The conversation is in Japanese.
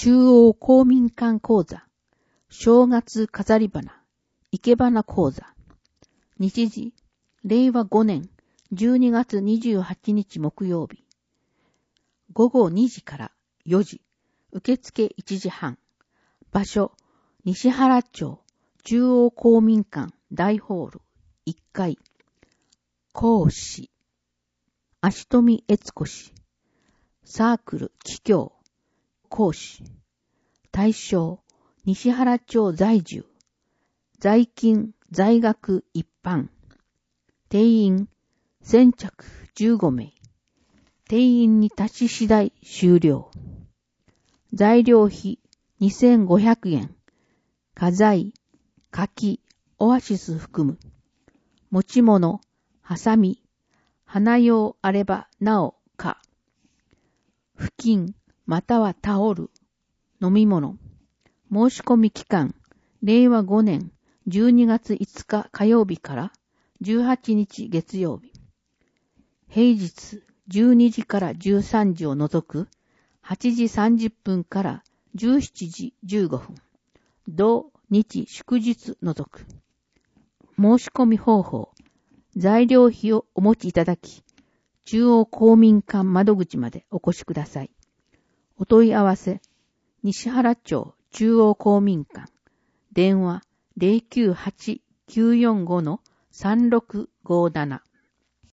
中央公民館講座、正月飾り花、生け花講座。日時、令和5年12月28日木曜日。午後2時から4時、受付1時半。場所、西原町中央公民館大ホール1階。講師、足富悦子氏。サークル帰郷。講師。対象、西原町在住。在勤、在学一般。定員、先着15名。定員に達し次第終了。材料費2500円。家財、柿、オアシス含む。持ち物、ハサミ、花用あればなおか。布巾、またはタオル、飲み物。申し込み期間、令和5年12月5日火曜日から18日月曜日。平日12時から13時を除く8時30分から17時15分。土日祝日除く。申し込み方法。材料費をお持ちいただき、中央公民館窓口までお越しください。お問い合わせ、西原町中央公民館。電話 098-945-3657